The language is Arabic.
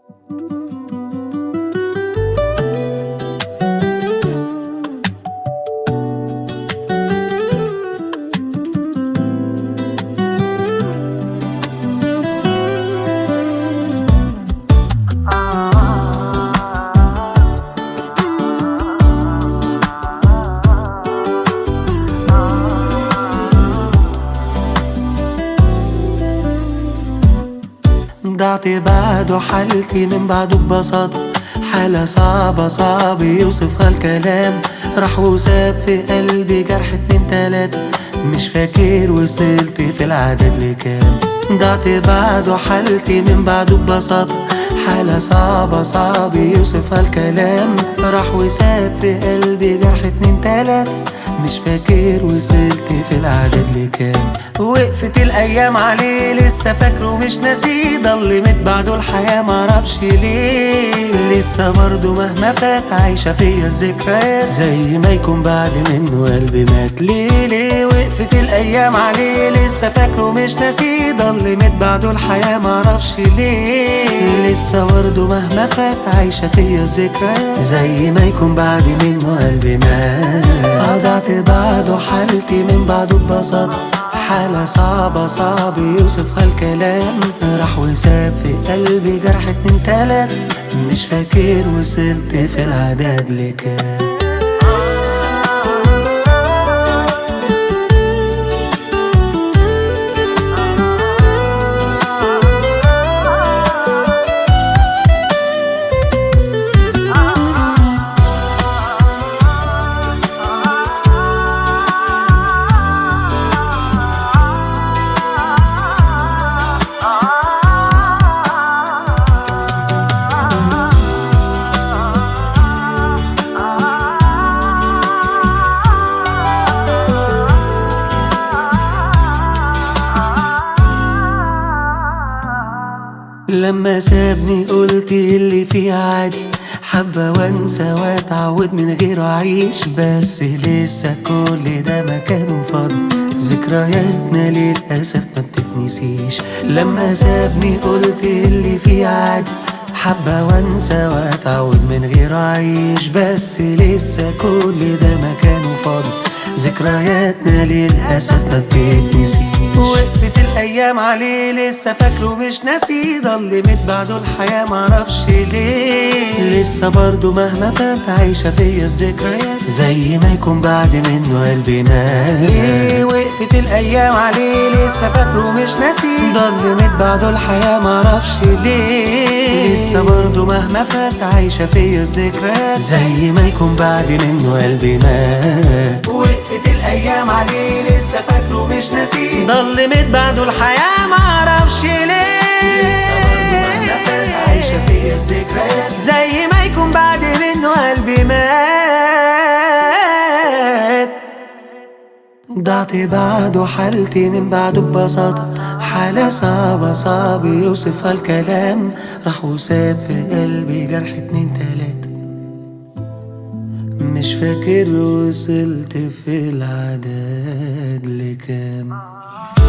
ضعت بعده حالتي من بعده ببساطة، حالة صعبة صعب يوصفها الكلام. راح وساب في قلبي جرح 2 3، مش فاكر وصلت في العدد لكام. ضعت بعده حالتي من بعده ببساطة، حالة صعبة صعب يوصفها الكلام. راح وساب في قلبي جرح 2 3، مش فاكر وصلت في العدد لكام. وقفت الايام عليه لسه فاكره مش ناسيه، ضلمت بعده الحياة معرفش ليه. لسه برضه مهما فات عايشة فيا الذكريات، زي ما يكون بعد منه قلبي مات. ليه وقفت الايام عليه لسه فاكره مش ناسيه، ضلمت بعده الحياة معرفش ليه. لسه برضه مهما فات عايشة فيا الذكريات، زي ما يكون بعد منه قلبي مات. ضعت بعده حالتي من بعده ببساطة، حالة صعبة صعب يوصفها الكلام. راح وساب في قلبي جرح 2 3، مش فاكر وصلت في العدد لكام. لما سابني قلت اللي فيه عادي، حبة وانسى واتعود من غيره اعيش. بس لسه كل ده مكانه فاضي، ذكرياتنا للأسف ما بتتنسيش. لما سابني قلت اللي فيه عادي، حبة وانسى واتعود من غيره اعيش. بس لسه كل ده مكانه فاضي، ذكرياتنا للأسف ما بتتنسيش. وقفت الأيام عليه لسه فاكره مش ناسيه، ضلمت بعده الحياة معرفش ليه. لسه برضه مهما فات عايشة فيا الذكريات، زي ما يكون بعد منه قلبي مات. ليه وقفت الأيام عليه لسه فاكره مش ناسيه، ضلمت بعده الحياة معرفش ليه. لسه برضه مهما فات عايشة فيا الذكريات، زي ما يكون بعد منه قلبي مات. وقفت الأيام عليه لسه فاكره مش ناسيه، ضلمت بعده الحياة معرفش ليه. لسه برضه مهما فات عايشة فيا الذكريات، زي ما يكون بعد منه قلبي مات. ضعت بعده حالتي من بعده ببساطة، حالة صعبة صعب يوصفها الكلام. راح وساب في قلبي جرح 2 3، مش فاكر وصلت في العدد لكام.